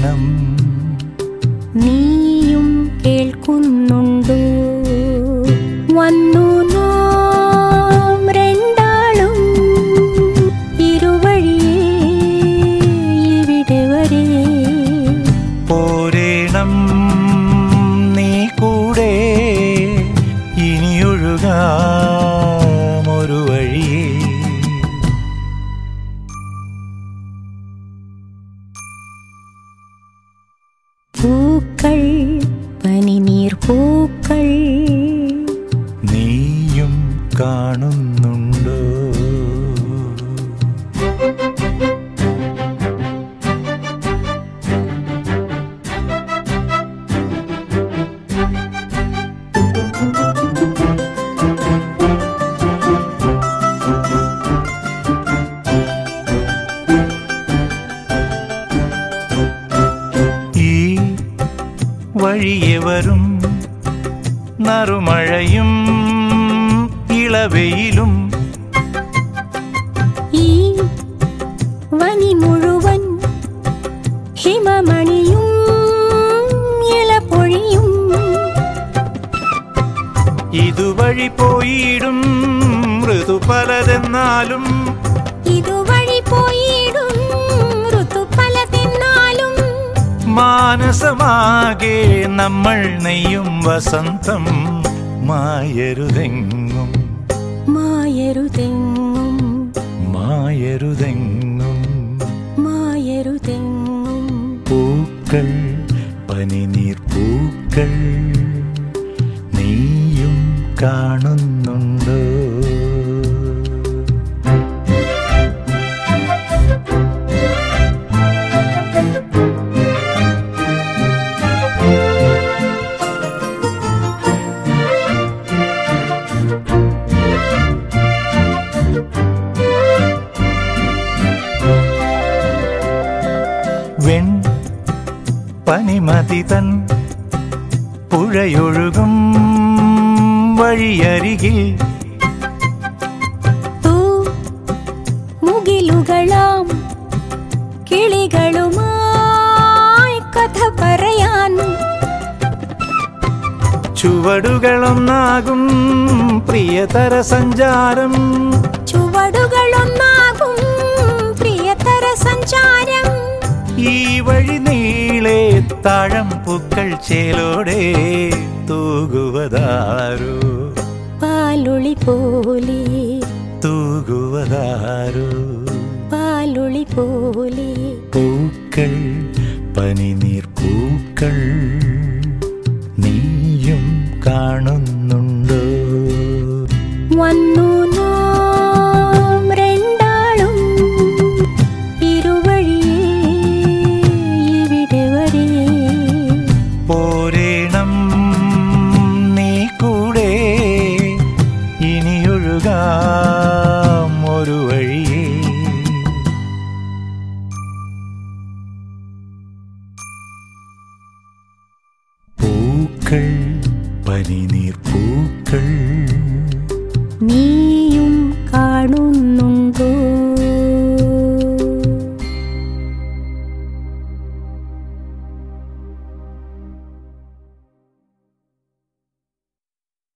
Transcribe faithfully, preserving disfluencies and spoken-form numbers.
പോരേണം. നീയും കേൾക്കുന്നുണ്ടോ? വന്നു നാം രണ്ടാളും ഇരുവഴിയേ ഇവിടെ വരെ. പോരേണം നീ കൂടെ ഇനിയൊഴുകാം ഒരു വഴിയേ. പൂക്കൾ പനിനീർ പൂക്കൾ നീയും കാണുന്നുണ്ടോ? വഴിയെ വരും നറുമഴയും ഇളവെയിലും. ഈ വനി മുഴുവൻ ഹിമമണിയും ഇളപൊഴിയും. ഇതുവഴി പോയിടും ഋതു പലതെന്നാലും. ഇതുവഴി പോയിടും ഋതു പലതെന്നാലും. മാനസമാകെ നമ്മൾ നെയ്യും വസന്തം മായരുതെങ്ങും. മായരുതെങ്ങും മായരുതെങ്ങും മായരുതെങ്ങും. പൂക്കൾ പനിനീർ പൂക്കൾ നീയും കാണുന്നുണ്ടോ? വെൺ പനിമതി തൻ പുഴയൊഴുകും വഴിയരികിൽ. മുകിലുകളാം കിളികളുമായി കഥ പറയാൻ. ചുവടുകളൊന്നാകും പ്രിയതര സഞ്ചാരം. ചുവടുകളൊന്നാകും പ്രിയതര സഞ്ചാരം. ഈ വഴി നീളെ താഴം പൂക്കൾ ചേലോടെ തൂകുവതാരോ? പാലൊളി പോലെ തൂകുവതാരോ? പാലൊളി പോലെ. പൂക്കൾ പനിനീർ പൂക്കൾ നീയും കാണുന്നുണ്ടോ? വന്നു നാം രണ്ടാളും ഇരുവഴിയേ ഇവിടെ വരെ. പോരേണം നീ കൂടെ ഇനിയൊഴുകാം ഒരു വഴിയേ. പൂക്കൾ പനിനീർ പൂക്കൾ നീ